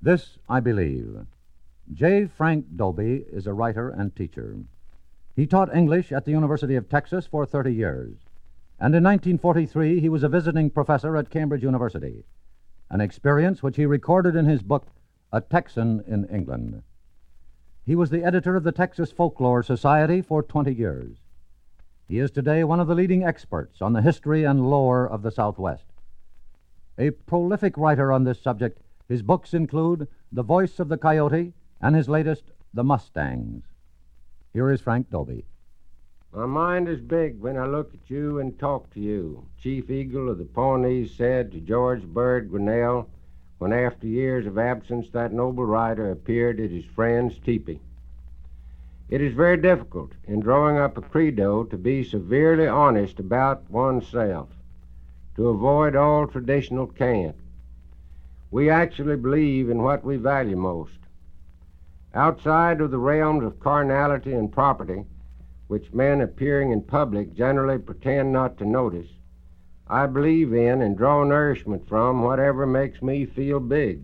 This I believe. J. Frank Dobie is a writer and teacher. He taught English at the University of Texas for 30 years, and in 1943 he was a visiting professor at Cambridge University, an experience which he recorded in his book, A Texan in England. He was the editor of the Texas Folklore Society for 20 years. He is today one of the leading experts on the history and lore of the Southwest. A prolific writer on this subject, his books include The Voice of the Coyote and his latest, The Mustangs. Here is Frank Dobie. My mind is big when I look at you and talk to you, Chief Eagle of the Pawnees said to George Bird Grinnell when after years of absence that noble rider appeared at his friend's teepee. It is very difficult in drawing up a credo to be severely honest about oneself, to avoid all traditional cant. We actually believe in what we value most. Outside of the realms of carnality and property, which men appearing in public generally pretend not to notice, I believe in and draw nourishment from whatever makes me feel big.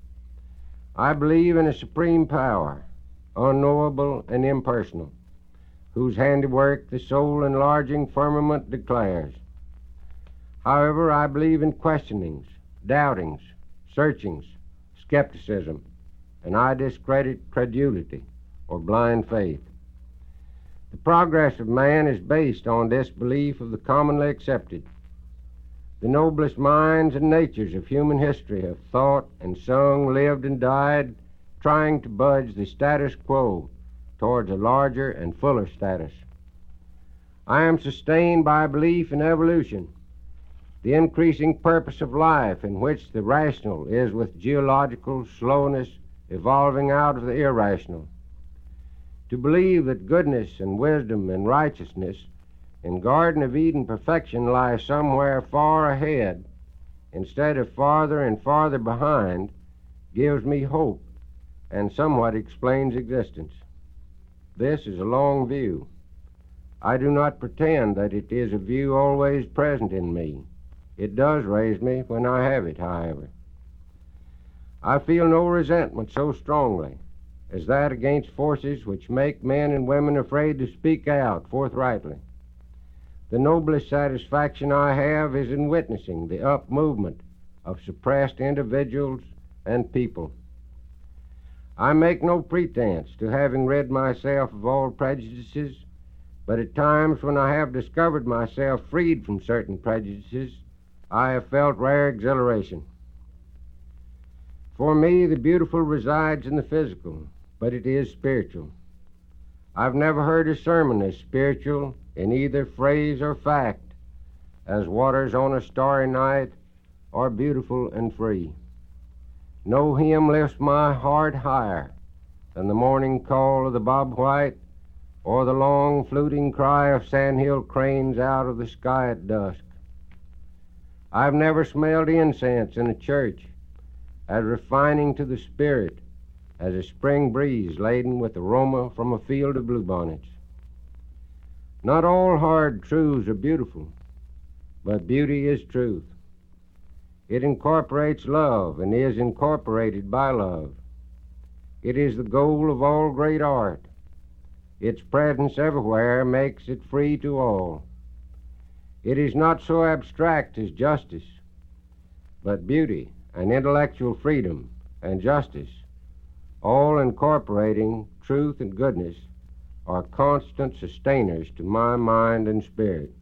I believe in a supreme power, unknowable and impersonal, whose handiwork the soul-enlarging firmament declares. However, I believe in questionings, doubtings, searchings, skepticism, and I discredit credulity or blind faith. The progress of man is based on this belief of the commonly accepted. The noblest minds and natures of human history have thought and sung, lived and died, trying to budge the status quo towards a larger and fuller status. I am sustained by a belief in evolution, the increasing purpose of life in which the rational is with geological slowness evolving out of the irrational. To believe that goodness and wisdom and righteousness and Garden of Eden perfection lie somewhere far ahead instead of farther and farther behind gives me hope and somewhat explains existence. This is a long view. I do not pretend that it is a view always present in me. It does raise me when I have it, however. I feel no resentment so strongly as that against forces which make men and women afraid to speak out forthrightly. The noblest satisfaction I have is in witnessing the up movement of suppressed individuals and people. I make no pretense to having rid myself of all prejudices, but at times when I have discovered myself freed from certain prejudices, I have felt rare exhilaration. For me, the beautiful resides in the physical, but it is spiritual. I've never heard a sermon as spiritual in either phrase or fact as Waters on a Starry Night or Beautiful and Free. No hymn lifts my heart higher than the morning call of the bob white or the long fluting cry of sandhill cranes out of the sky at dusk. I've never smelled incense in a church as refining to the spirit as a spring breeze laden with aroma from a field of bluebonnets. Not all hard truths are beautiful, but beauty is truth. It incorporates love and is incorporated by love. It is the goal of all great art. Its presence everywhere makes it free to all. It is not so abstract as justice, but beauty and intellectual freedom and justice, all incorporating truth and goodness, are constant sustainers to my mind and spirit.